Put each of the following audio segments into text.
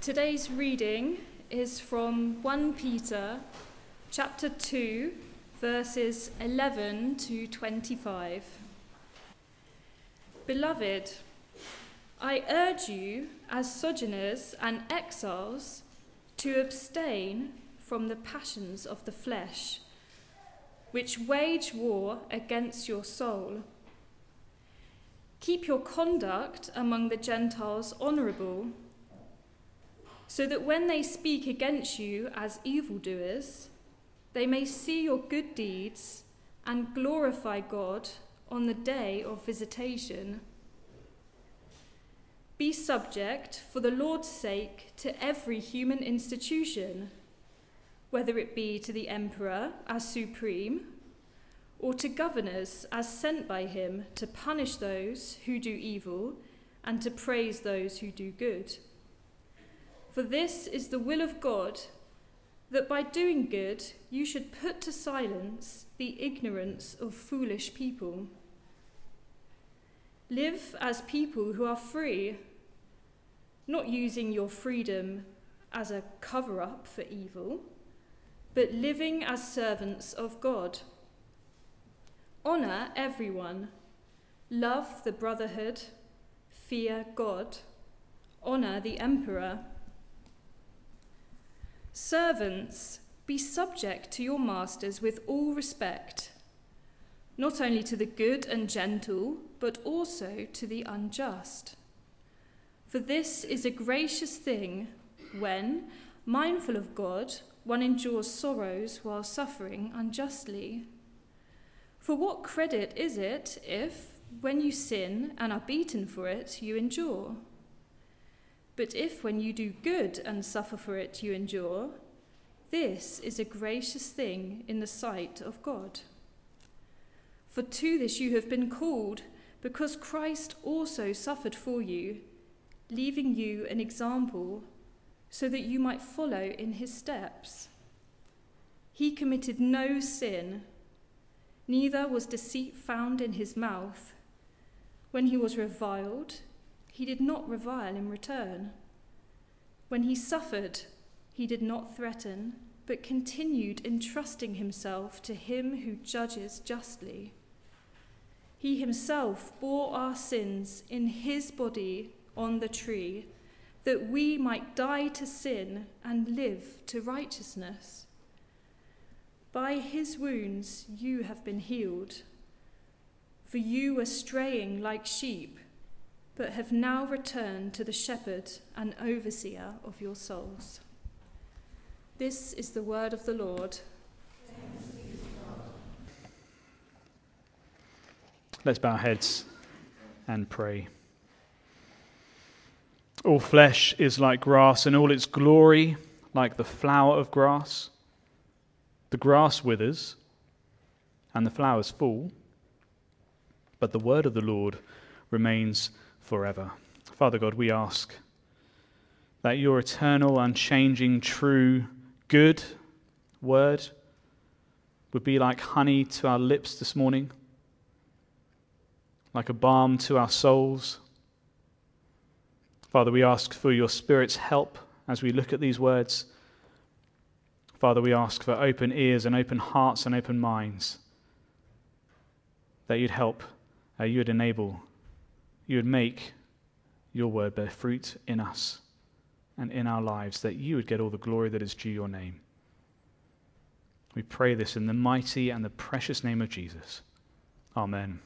Today's reading is from 1 Peter chapter 2, verses 11 to 25. Beloved, I urge you as sojourners and exiles to abstain from the passions of the flesh, which wage war against your soul. Keep your conduct among the Gentiles honourable, so that when they speak against you as evildoers, they may see your good deeds and glorify God on the day of visitation. Be subject, for the Lord's sake, to every human institution, whether it be to the emperor as supreme, or to governors as sent by him to punish those who do evil and to praise those who do good. For this is the will of God, that by doing good you should put to silence the ignorance of foolish people. Live as people who are free, not using your freedom as a cover-up for evil, but living as servants of God. Honour everyone, love the brotherhood, fear God, honour the emperor. Servants, be subject to your masters with all respect, not only to the good and gentle, but also to the unjust. For this is a gracious thing when, mindful of God, one endures sorrows while suffering unjustly. For what credit is it if, when you sin and are beaten for it, you endure? But if when you do good and suffer for it you endure, this is a gracious thing in the sight of God. For to this you have been called, because Christ also suffered for you, leaving you an example, so that you might follow in his steps. He committed no sin, neither was deceit found in his mouth. When he was reviled, he did not revile in return. When he suffered, he did not threaten, but continued entrusting himself to him who judges justly. He himself bore our sins in his body on the tree, that we might die to sin and live to righteousness. By his wounds you have been healed, for you were straying like sheep, but have now returned to the shepherd and overseer of your souls. This is the word of the Lord. Let's bow our heads and pray. All flesh is like grass, and all its glory like the flower of grass. The grass withers, and the flowers fall, but the word of the Lord remains forever. Father God, we ask that your eternal, unchanging, true, good word would be like honey to our lips this morning, like a balm to our souls. Father, we ask for your Spirit's help as we look at these words. Father, we ask for open ears and open hearts and open minds, that you'd help, you would enable, you would make your word bear fruit in us and in our lives, that you would get all the glory that is due your name. We pray this in the mighty and the precious name of Jesus. Amen.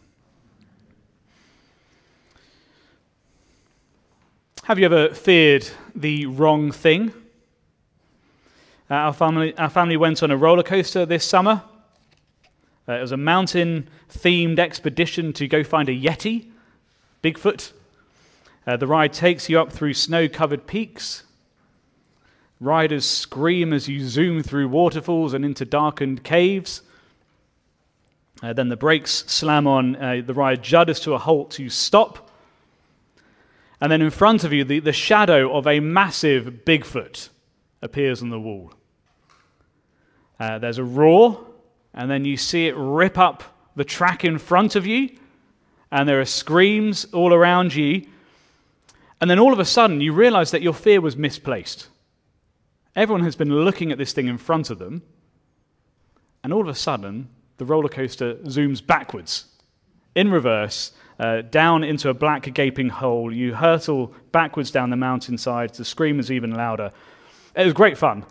Have you ever feared the wrong thing? Our family went on a roller coaster this summer. It was a mountain-themed expedition to go find a Yeti, Bigfoot. The ride takes you up through snow-covered peaks. Riders scream as you zoom through waterfalls and into darkened caves. Then the brakes slam on, the ride judders to a halt to stop. And then in front of you, the shadow of a massive Bigfoot appears on the wall. There's a roar, and then you see it rip up the track in front of you, and there are screams all around you. And then all of a sudden you realize that your fear was misplaced. Everyone has been looking at this thing in front of them, and all of a sudden the roller coaster zooms backwards, in reverse, down into a black gaping hole. You hurtle backwards down the mountainside. The scream is even louder. It was great fun.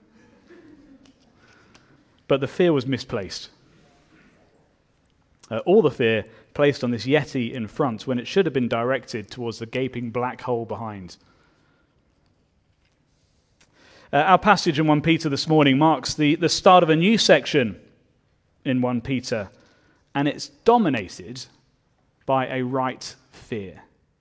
But the fear was misplaced. All the fear placed on this Yeti in front when it should have been directed towards the gaping black hole behind. Our passage in 1 Peter this morning marks the start of a new section in 1 Peter, and it's dominated by a right fear.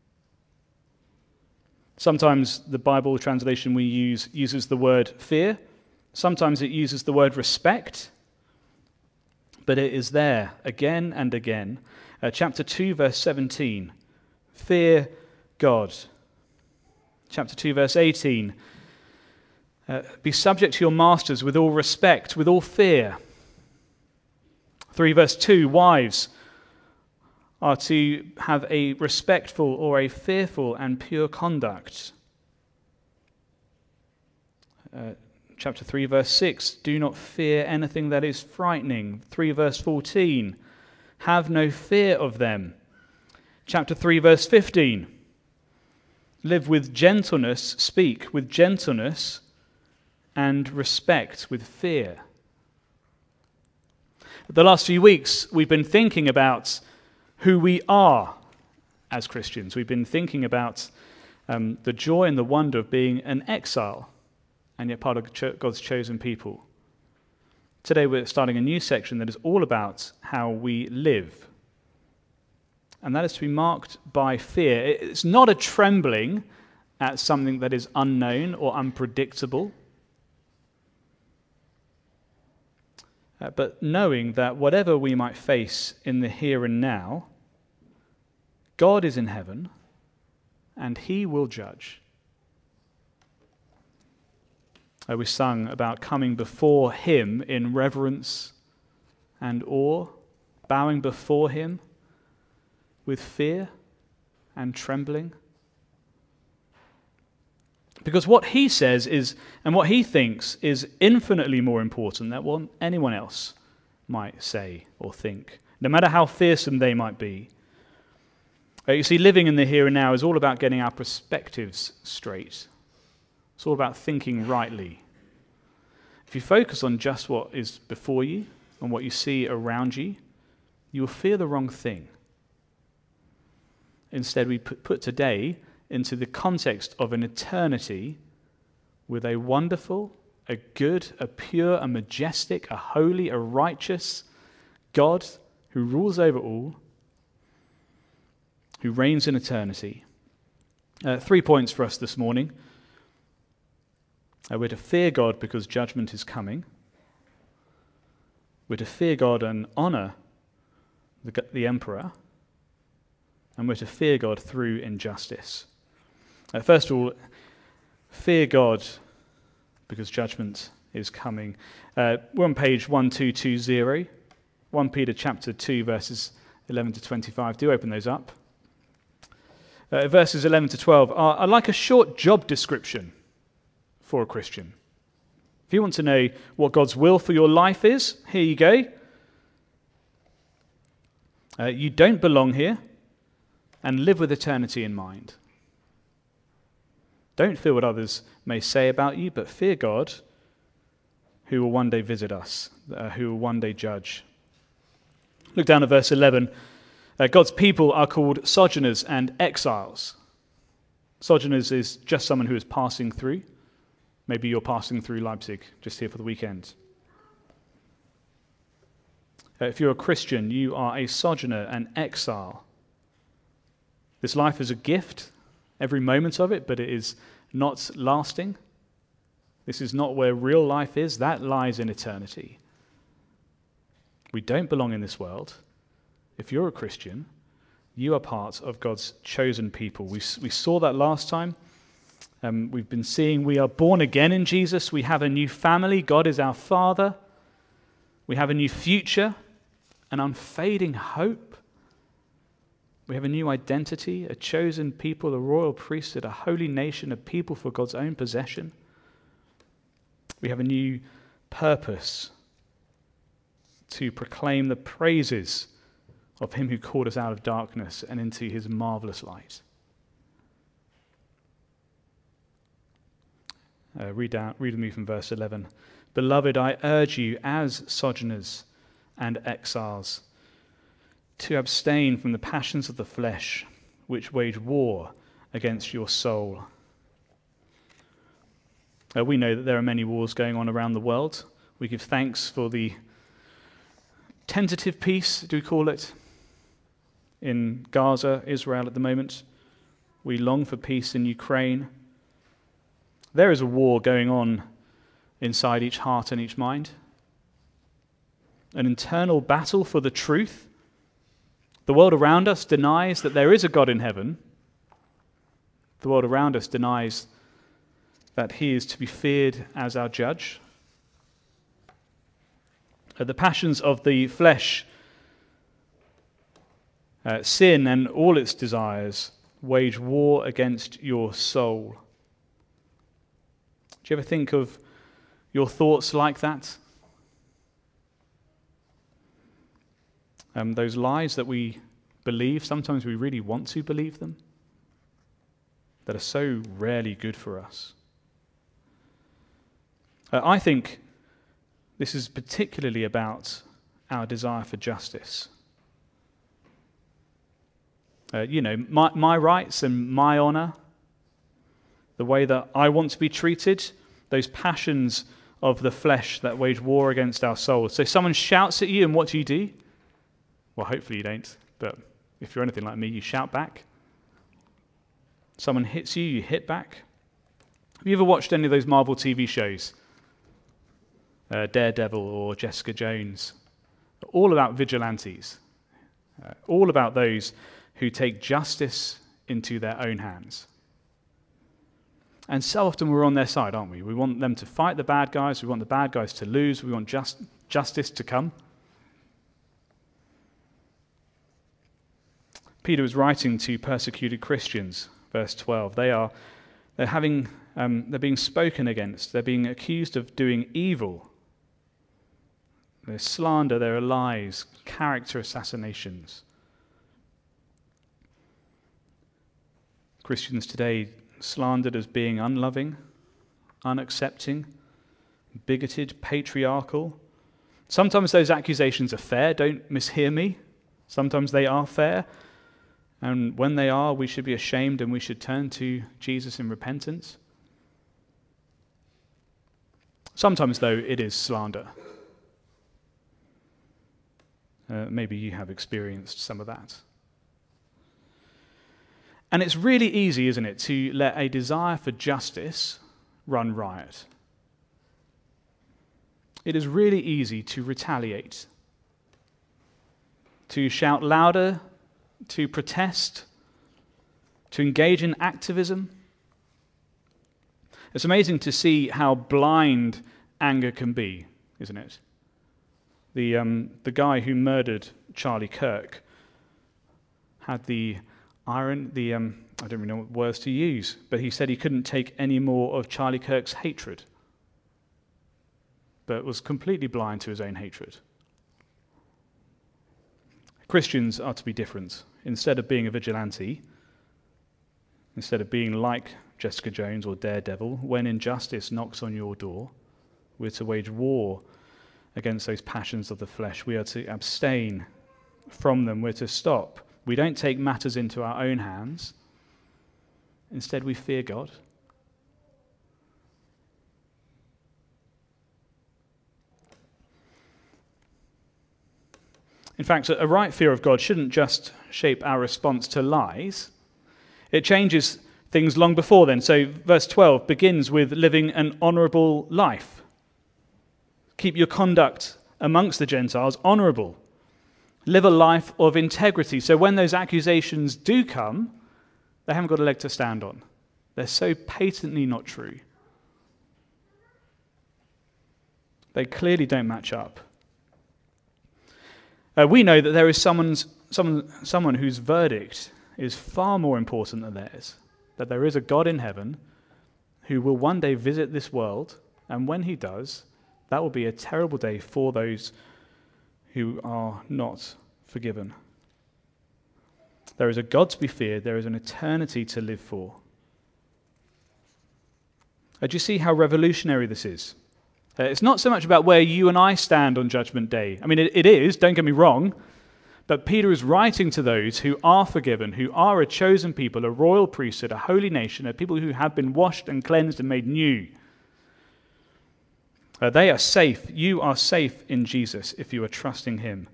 Sometimes the Bible translation we use uses the word fear. Sometimes it uses the word respect. But it is there again and again. Chapter 2, verse 17. Fear God. Chapter 2, verse 18. Be subject to your masters with all respect, with all fear. 3 verse 2, wives are to have a respectful or a fearful and pure conduct. Chapter 3 verse 6, do not fear anything that is frightening. 3 verse 14, have no fear of them. Chapter 3 verse 15, live with gentleness, speak with gentleness and respect, with fear. The last few weeks, we've been thinking about who we are as Christians. We've been thinking about the joy and the wonder of being an exile, and yet part of God's chosen people. Today we're starting a new section that is all about how we live. And that is to be marked by fear. It's not a trembling at something that is unknown or unpredictable, but knowing that whatever we might face in the here and now, God is in heaven and he will judge. We sung about coming before him in reverence and awe, bowing before him with fear and trembling. Because what he says is, and what he thinks is infinitely more important than what anyone else might say or think, no matter how fearsome they might be. You see, living in the here and now is all about getting our perspectives straight. It's all about thinking rightly. If you focus on just what is before you and what you see around you, you will fear the wrong thing. Instead, we put today into the context of an eternity with a wonderful, a good, a pure, a majestic, a holy, a righteous God who rules over all, who reigns in eternity. 3 points for us this morning. We're to fear God because judgment is coming. We're to fear God and honor the emperor. And we're to fear God through injustice. First of all, fear God because judgment is coming. We're on page 1220, 1 Peter chapter 2, verses 11 to 25. Do open those up. Verses 11 to 12 are like a short job description for a Christian. If you want to know what God's will for your life is, here you go. You don't belong here, and live with eternity in mind. Don't fear what others may say about you, but fear God, who will one day visit us, who will one day judge. Look down at verse 11. God's people are called sojourners and exiles. Sojourners is just someone who is passing through. Maybe you're passing through Leipzig, just here for the weekend. If you're a Christian, you are a sojourner, an exile. This life is a gift, every moment of it, but it is not lasting. This is not where real life is. That lies in eternity. We don't belong in this world. If you're a Christian, you are part of God's chosen people. We saw that last time. We've been seeing we are born again in Jesus. We have a new family. God is our Father. We have a new future, an unfading hope. We have a new identity, a chosen people, a royal priesthood, a holy nation, a people for God's own possession. We have a new purpose to proclaim the praises of him who called us out of darkness and into his marvelous light. Read with me from verse 11. Beloved, I urge you as sojourners and exiles to abstain from the passions of the flesh, which wage war against your soul. We know that there are many wars going on around the world. We give thanks for the tentative peace, do we call it, in Gaza, Israel at the moment. We long for peace in Ukraine. There is a war going on inside each heart and each mind. An internal battle for the truth. The world around us denies that there is a God in heaven. The world around us denies that he is to be feared as our judge. The passions of the flesh, sin and all its desires, wage war against your soul. Do you ever think of your thoughts like that? Those lies that we believe, sometimes we really want to believe them, that are so rarely good for us. I think this is particularly about our desire for justice. My rights and my honor, the way that I want to be treated, those passions of the flesh that wage war against our souls. So someone shouts at you, and what do? Well, hopefully you don't, but if you're anything like me, you shout back. Someone hits you, you hit back. Have you ever watched any of those Marvel TV shows? Daredevil or Jessica Jones? All about vigilantes. All about those who take justice into their own hands. And so often we're on their side, aren't we? We want them to fight the bad guys. We want the bad guys to lose. We want justice to come. Peter was writing to persecuted Christians, verse 12. They're being spoken against. They're being accused of doing evil. There's slander, there are lies, character assassinations. Christians today slandered as being unloving, unaccepting, bigoted, patriarchal. Sometimes those accusations are fair, don't mishear me. Sometimes they are fair. And when they are, we should be ashamed and we should turn to Jesus in repentance. Sometimes, though, it is slander. Maybe you have experienced some of that. And it's really easy, isn't it, to let a desire for justice run riot. It is really easy to retaliate, to shout louder, to protest, to engage in activism. It's amazing to see how blind anger can be, isn't it? The guy who murdered Charlie Kirk had I don't really know what words to use, but he said he couldn't take any more of Charlie Kirk's hatred, but was completely blind to his own hatred. Christians are to be different. Instead of being a vigilante, instead of being like Jessica Jones or Daredevil, when injustice knocks on your door, we're to wage war against those passions of the flesh. We are to abstain from them. We're to stop. We don't take matters into our own hands. Instead, we fear God. In fact, a right fear of God shouldn't just shape our response to lies. It changes things long before then. So verse 12 begins with living an honourable life. Keep your conduct amongst the Gentiles honourable. Live a life of integrity. So when those accusations do come, they haven't got a leg to stand on. They're so patently not true. They clearly don't match up. We know that there is someone whose verdict is far more important than theirs, that there is a God in heaven who will one day visit this world, and when he does, that will be a terrible day for those who are not forgiven. There is a God to be feared, there is an eternity to live for. Do you see how revolutionary this is? It's not so much about where you and I stand on Judgment Day. I mean, it is, don't get me wrong, but Peter is writing to those who are forgiven, who are a chosen people, a royal priesthood, a holy nation, a people who have been washed and cleansed and made new. They are safe. You are safe in Jesus if you are trusting him.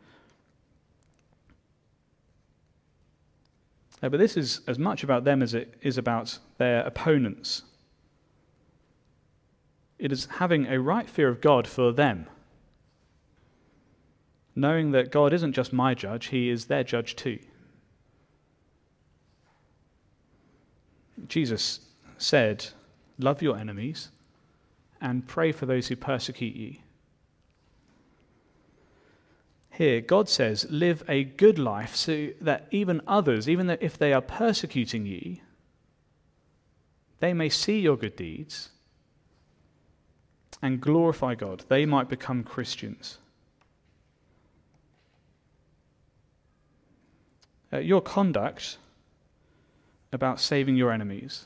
But this is as much about them as it is about their opponents. It is having a right fear of God for them, knowing that God isn't just my judge, he is their judge too. Jesus said, love your enemies and pray for those who persecute you. Here, God says, live a good life so that even others, even if they are persecuting you, they may see your good deeds and glorify God. They might become Christians. Your conduct about saving your enemies,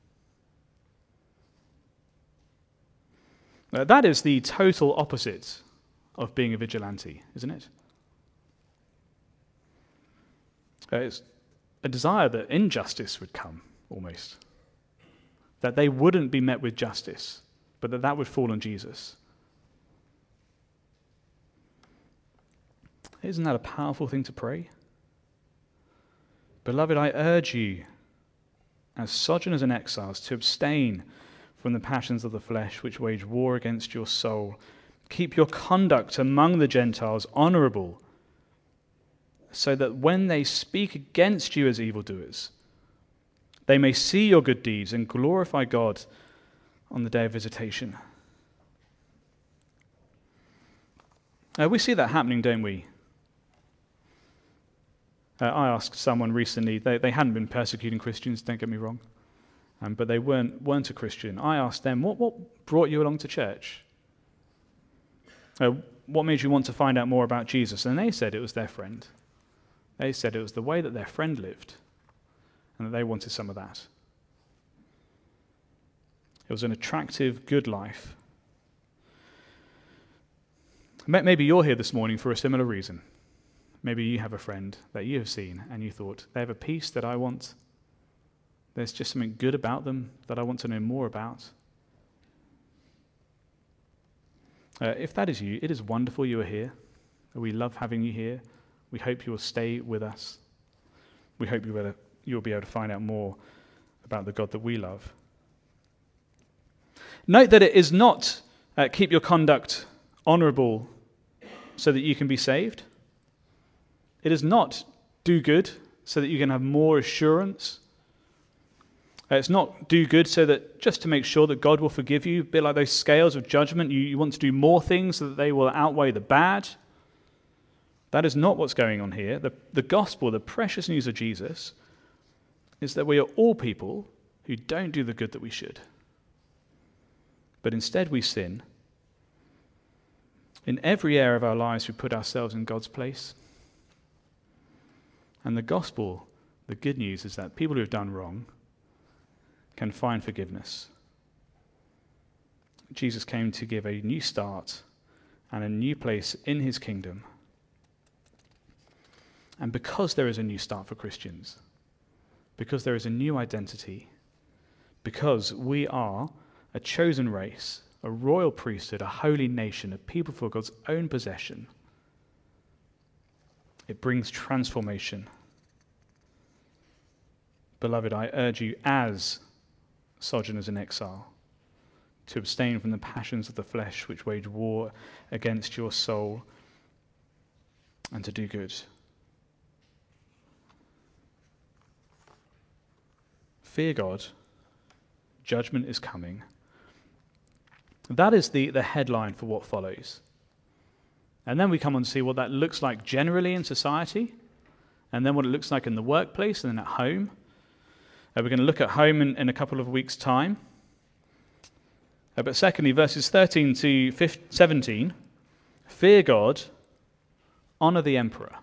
that is the total opposite of being a vigilante, isn't it? It's a desire that injustice would come, almost. That they wouldn't be met with justice, but that would fall on Jesus. Isn't that a powerful thing to pray? Beloved, I urge you, as sojourners and exiles, to abstain from the passions of the flesh which wage war against your soul. Keep your conduct among the Gentiles honorable, so that when they speak against you as evildoers, they may see your good deeds and glorify God on the day of visitation. We see that happening, don't we? I asked someone recently, they hadn't been persecuting Christians, don't get me wrong, but they weren't a Christian. I asked them, what brought you along to church? What made you want to find out more about Jesus? And they said it was their friend. They said it was the way that their friend lived, and that they wanted some of that. It was an attractive, good life. Maybe you're here this morning for a similar reason. Maybe you have a friend that you have seen, and you thought, they have a peace that I want. There's just something good about them that I want to know more about. If that is you, it is wonderful you are here. We love having you here. We hope you will stay with us. We hope you'll be able to find out more about the God that we love. Note that it is not keep your conduct honorable so that you can be saved. It is not do good so that you can have more assurance. It's not do good so that just to make sure that God will forgive you, a bit like those scales of judgment. You want to do more things so that they will outweigh the bad. That is not what's going on here. The gospel, the precious news of Jesus, is that we are all people who don't do the good that we should. But instead we sin. In every area of our lives we put ourselves in God's place. And the gospel, the good news, is that people who have done wrong can find forgiveness. Jesus came to give a new start and a new place in his kingdom. And because there is a new start for Christians, because there is a new identity, because we are a chosen race, a royal priesthood, a holy nation, a people for God's own possession, it brings transformation. Beloved, I urge you as sojourners in exile to abstain from the passions of the flesh which wage war against your soul, and to do good. Fear God, judgment is coming. That is the headline for what follows. And then we come on to see what that looks like generally in society, and then what it looks like in the workplace and then at home. We're going to look at home in a couple of weeks' time. But secondly, verses 13 to 17, fear God, honour the emperor.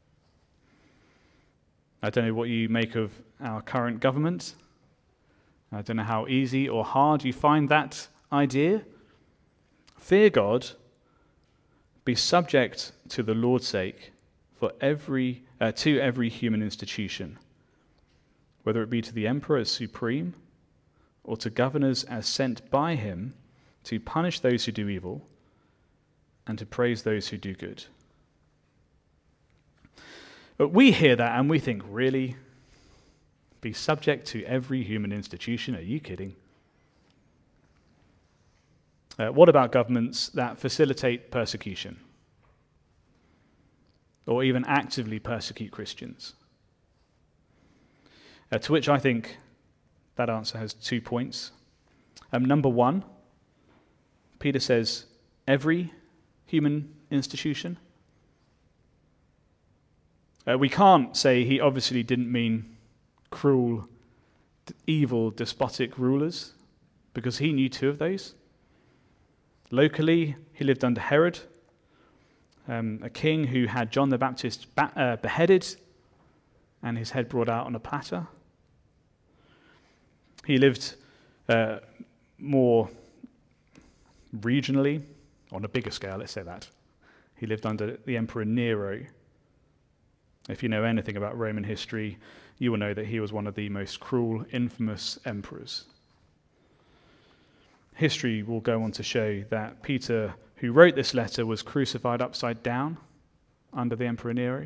I don't know what you make of our current government. I don't know how easy or hard you find that idea. Fear God, be subject to the Lord's sake to every human institution, whether it be to the emperor as supreme or to governors as sent by him to punish those who do evil and to praise those who do good. But we hear that and we think, really? Be subject to every human institution? Are you kidding? What about governments that facilitate persecution or even actively persecute Christians? To which I think that answer has 2 points. Number one, Peter says, every human institution. We can't say he obviously didn't mean cruel, evil, despotic rulers, because he knew two of those. Locally, he lived under Herod, a king who had John the Baptist beheaded and his head brought out on a platter. He lived more regionally, on a bigger scale, let's say that. He lived under the Emperor Nero. If you know anything about Roman history, you will know that he was one of the most cruel, infamous emperors. History will go on to show that Peter, who wrote this letter, was crucified upside down under the Emperor Nero,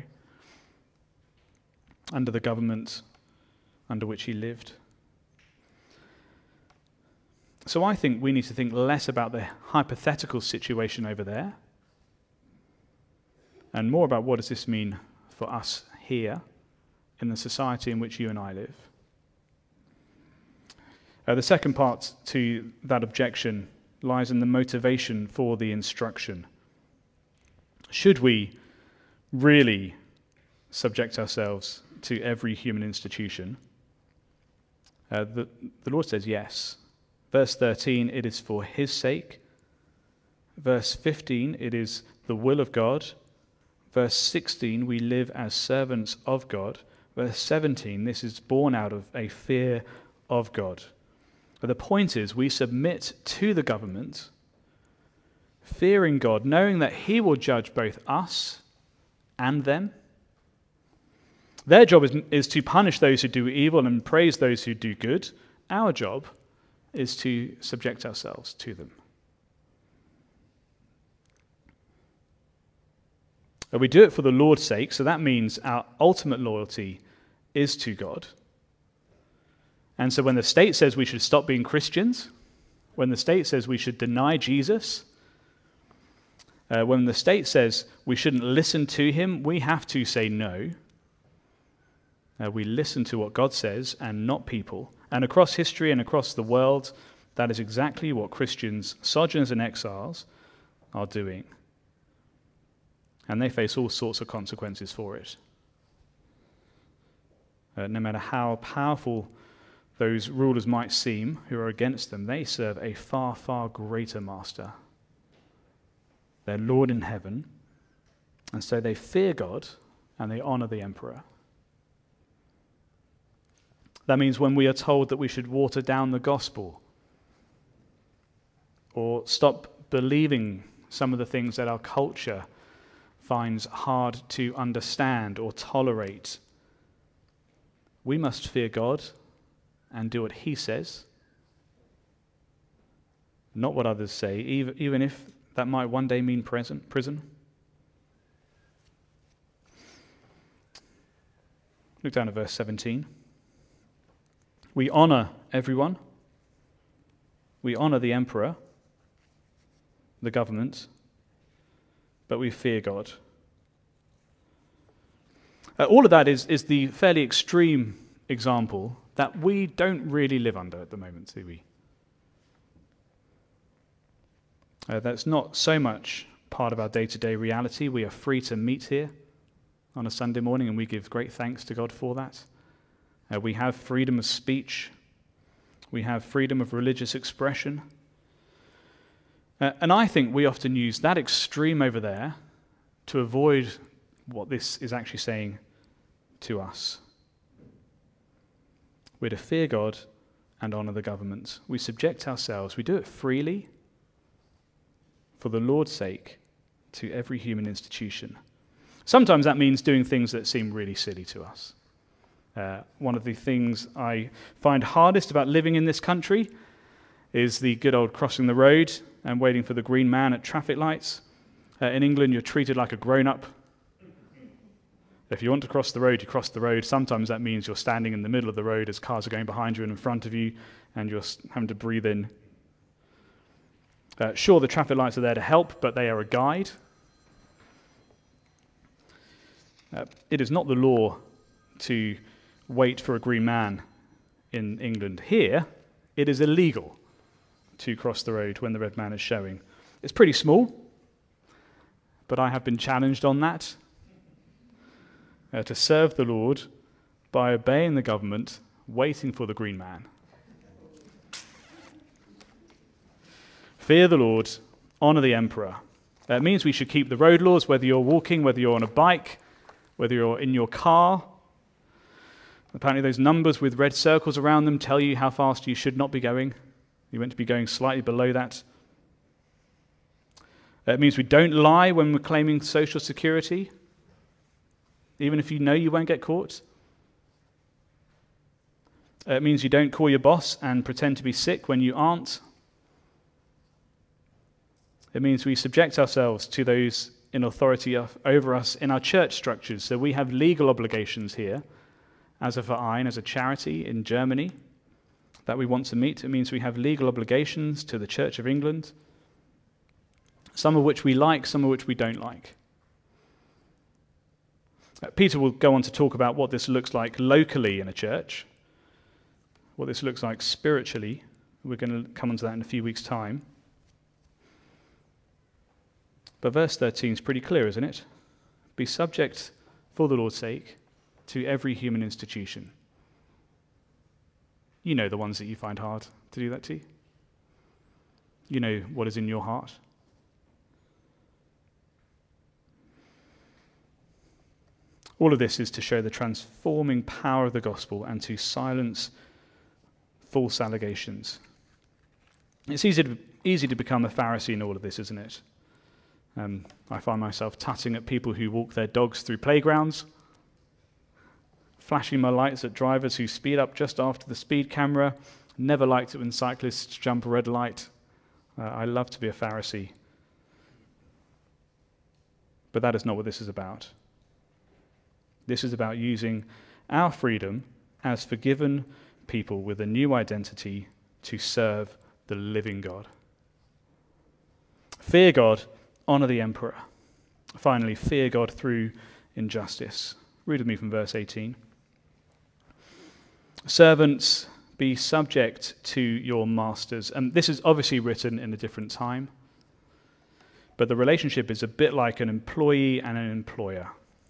under the government under which he lived. So I think we need to think less about the hypothetical situation over there and more about what does this mean for us here in the society in which you and I live. The second part to that objection lies in the motivation for the instruction. Should we really subject ourselves to every human institution? The Lord says yes. Verse 13, it is for his sake. Verse 15, it is the will of God. Verse 16, we live as servants of God. Verse 17, this is born out of a fear of God. But the point is, we submit to the government, fearing God, knowing that he will judge both us and them. Their job is to punish those who do evil and praise those who do good. Our job is to subject ourselves to them. We do it for the Lord's sake, so that means our ultimate loyalty is to God. And so when the state says we should stop being Christians, when the state says we should deny Jesus, when the state says we shouldn't listen to him, we have to say no. We listen to what God says and not people. And across history and across the world, that is exactly what Christians, sojourners and exiles, are doing. And they face all sorts of consequences for it. No matter how powerful those rulers might seem who are against them, they serve a far, far greater master, their Lord in heaven. And so they fear God and they honor the emperor. That means when we are told that we should water down the gospel or stop believing some of the things that our culture finds hard to understand or tolerate, we must fear God and do what he says, not what others say, even if that might one day mean prison. Look down at verse 17. We honor everyone. We honor the emperor, the government, but we fear God. All of that is the fairly extreme example that we don't really live under at the moment, do we? That's not so much part of our day-to-day reality. We are free to meet here on a Sunday morning, and we give great thanks to God for that. We have freedom of speech. We have freedom of religious expression. And I think we often use that extreme over there to avoid what this is actually saying to us. We're to fear God and honour the government. We subject ourselves, we do it freely, for the Lord's sake, to every human institution. Sometimes that means doing things that seem really silly to us. One of the things I find hardest about living in this country is the good old crossing the road and waiting for the green man at traffic lights. In England, you're treated like a grown-up. If you want to cross the road, you cross the road. Sometimes that means you're standing in the middle of the road as cars are going behind you and in front of you, and you're having to breathe in. Sure, the traffic lights are there to help, but they are a guide. It is not the law to wait for a green man in England. Here, it is illegal to cross the road when the red man is showing. It's pretty small, but I have been challenged on that. To serve the Lord by obeying the government, waiting for the green man. Fear the Lord, honour the emperor. It means we should keep the road laws, whether you're walking, whether you're on a bike, whether you're in your car. Apparently those numbers with red circles around them tell you how fast you should not be going. You're meant to be going slightly below that. It means we don't lie when we're claiming social security, even if you know you won't get caught. It means you don't call your boss and pretend to be sick when you aren't. It means we subject ourselves to those in authority over us in our church structures. So we have legal obligations here, as a Verein, as a charity in Germany, that we want to meet. It means we have legal obligations to the Church of England, some of which we like, some of which we don't like. Peter will go on to talk about what this looks like locally in a church, what this looks like spiritually. We're going to come on to that in a few weeks' time. But verse 13 is pretty clear, isn't it? Be subject, for the Lord's sake, to every human institution. You know the ones that you find hard to do that to. You know what is in your heart. All of this is to show the transforming power of the gospel and to silence false allegations. It's easy to become a Pharisee in all of this, isn't it? I find myself tutting at people who walk their dogs through playgrounds, flashing my lights at drivers who speed up just after the speed camera. Never liked it when cyclists jump a red light. I love to be a Pharisee. But that is not what this is about. This is about using our freedom as forgiven people with a new identity to serve the living God. Fear God, honour the emperor. Finally, fear God through injustice. Read with me from verse 18. Servants, be subject to your masters. And this is obviously written in a different time, but the relationship is a bit like an employee and an employer.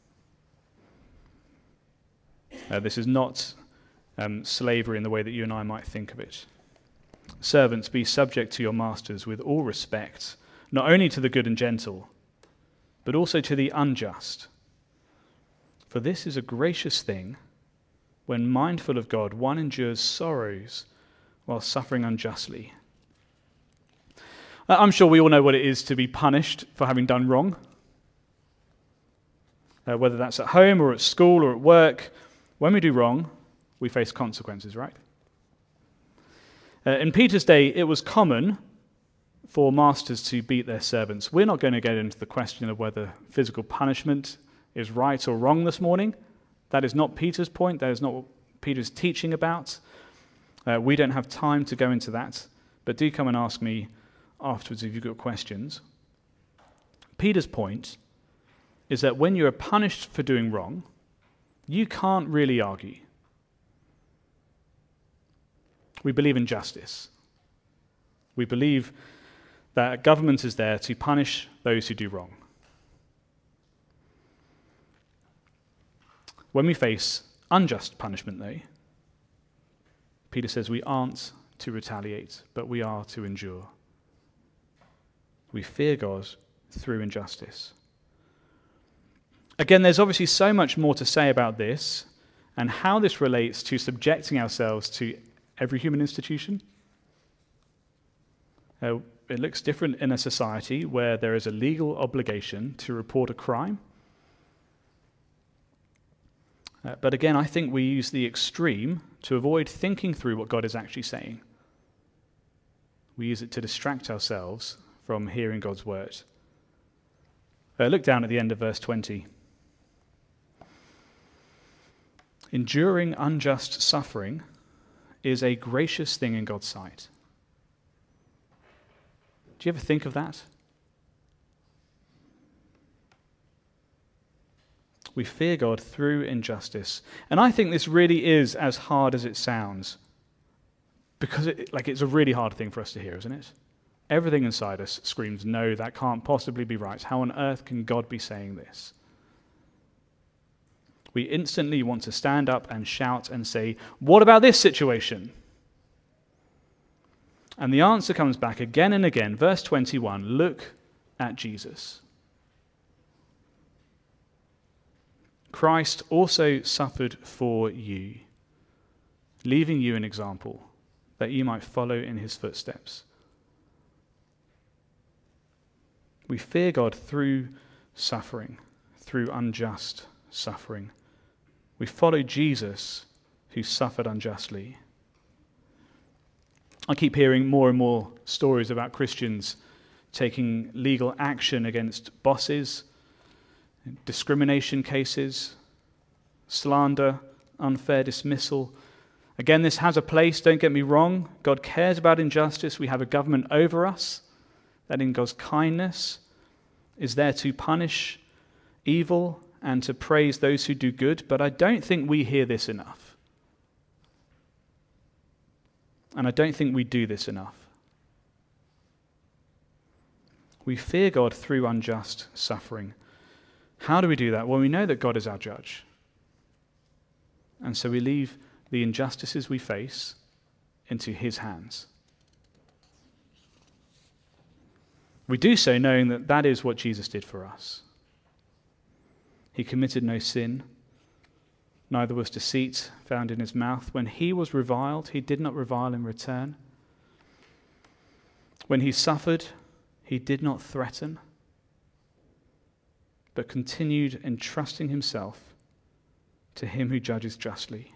This is not slavery in the way that you and I might think of it. Servants, be subject to your masters with all respect, not only to the good and gentle, but also to the unjust. For this is a gracious thing, when mindful of God, one endures sorrows while suffering unjustly. I'm sure we all know what it is to be punished for having done wrong. Whether that's at home or at school or at work, when we do wrong, we face consequences, right? In Peter's day, it was common for masters to beat their servants. We're not going to get into the question of whether physical punishment is right or wrong this morning. That is not Peter's point. That is not what Peter's teaching about. We don't have time to go into that, but do come and ask me afterwards if you've got questions. Peter's point is that when you are punished for doing wrong, you can't really argue. We believe in justice. We believe that government is there to punish those who do wrong. When we face unjust punishment, though, Peter says we aren't to retaliate, but we are to endure. We fear God through injustice. Again, there's obviously so much more to say about this and how this relates to subjecting ourselves to every human institution. It looks different in a society where there is a legal obligation to report a crime. But again, I think we use the extreme to avoid thinking through what God is actually saying. We use it to distract ourselves from hearing God's word. Look down at the end of verse 20. Enduring unjust suffering is a gracious thing in God's sight. Do you ever think of that? We fear God through injustice. And I think this really is as hard as it sounds. Because it's a really hard thing for us to hear, isn't it? Everything inside us screams, no, that can't possibly be right. How on earth can God be saying this? We instantly want to stand up and shout and say, what about this situation? And the answer comes back again and again. Verse 21, look at Jesus. Christ also suffered for you, leaving you an example that you might follow in his footsteps. We fear God through suffering, through unjust suffering. We follow Jesus who suffered unjustly. I keep hearing more and more stories about Christians taking legal action against bosses, discrimination cases, slander, unfair dismissal. Again, this has a place, don't get me wrong. God cares about injustice. We have a government over us that in God's kindness is there to punish evil and to praise those who do good, but I don't think we hear this enough. And I don't think we do this enough. We fear God through unjust suffering. How do we do that? Well, we know that God is our judge. And so we leave the injustices we face into his hands. We do so knowing that that is what Jesus did for us. He committed no sin, neither was deceit found in his mouth. When he was reviled, he did not revile in return. When he suffered, he did not threaten, but continued entrusting himself to him who judges justly.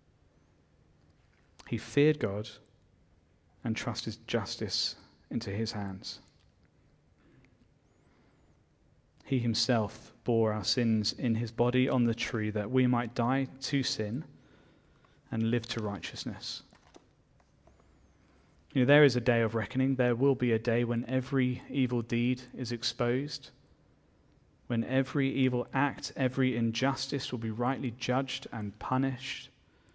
He feared God and trusted justice into his hands. He himself bore our sins in his body on the tree that we might die to sin and live to righteousness. There is a day of reckoning. There will be a day when every evil deed is exposed, when every evil act, every injustice will be rightly judged and punished.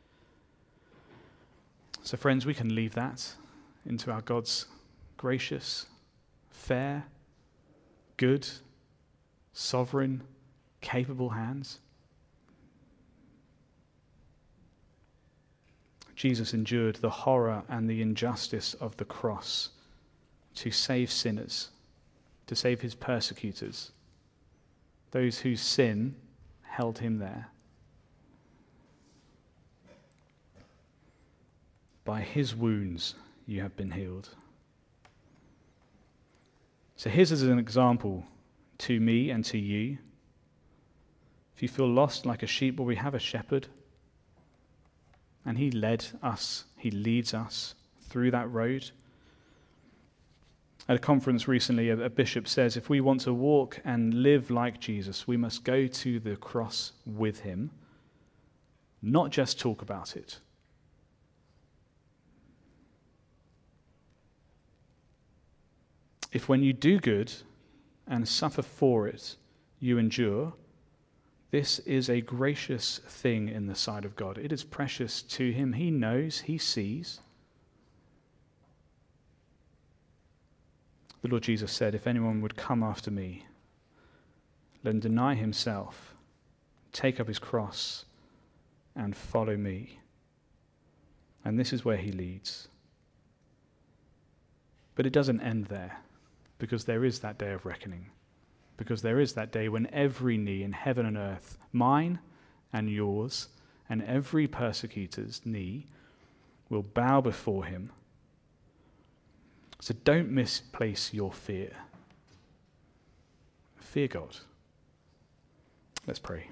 So friends, we can leave that into our God's gracious, fair, good, sovereign, capable hands. Jesus endured the horror and the injustice of the cross to save sinners, to save his persecutors, those whose sin held him there. By his wounds you have been healed. So his is an example to me and to you. If you feel lost like a sheep, well, we have a shepherd. And he led us, he leads us through that road. At a conference recently, a bishop says, if we want to walk and live like Jesus, we must go to the cross with him, not just talk about it. If when you do good and suffer for it, you endure, this is a gracious thing in the sight of God. It is precious to him. He knows, he sees. The Lord Jesus said, if anyone would come after me, let him deny himself, take up his cross, and follow me. And this is where he leads. But it doesn't end there, because there is that day of reckoning. Because there is that day when every knee in heaven and earth, mine and yours, and every persecutor's knee, will bow before him. So don't misplace your fear. Fear God. Let's pray.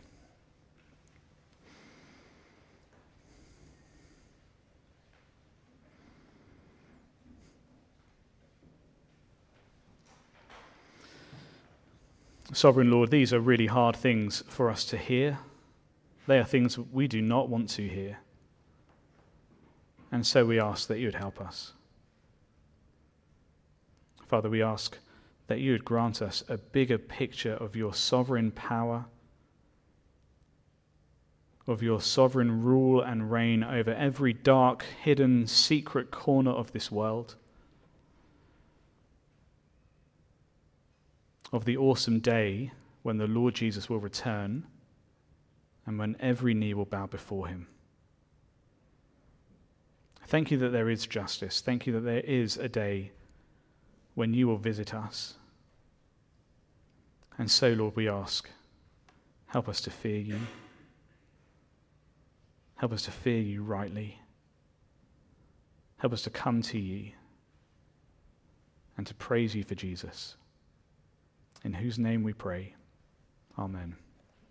Sovereign Lord, these are really hard things for us to hear. They are things we do not want to hear. And so we ask that you would help us. Father, we ask that you would grant us a bigger picture of your sovereign power, of your sovereign rule and reign over every dark, hidden, secret corner of this world, of the awesome day when the Lord Jesus will return and when every knee will bow before him. Thank you that there is justice. Thank you that there is a day when you will visit us. And so, Lord, we ask, help us to fear you. Help us to fear you rightly. Help us to come to you and to praise you for Jesus, in whose name we pray. Amen.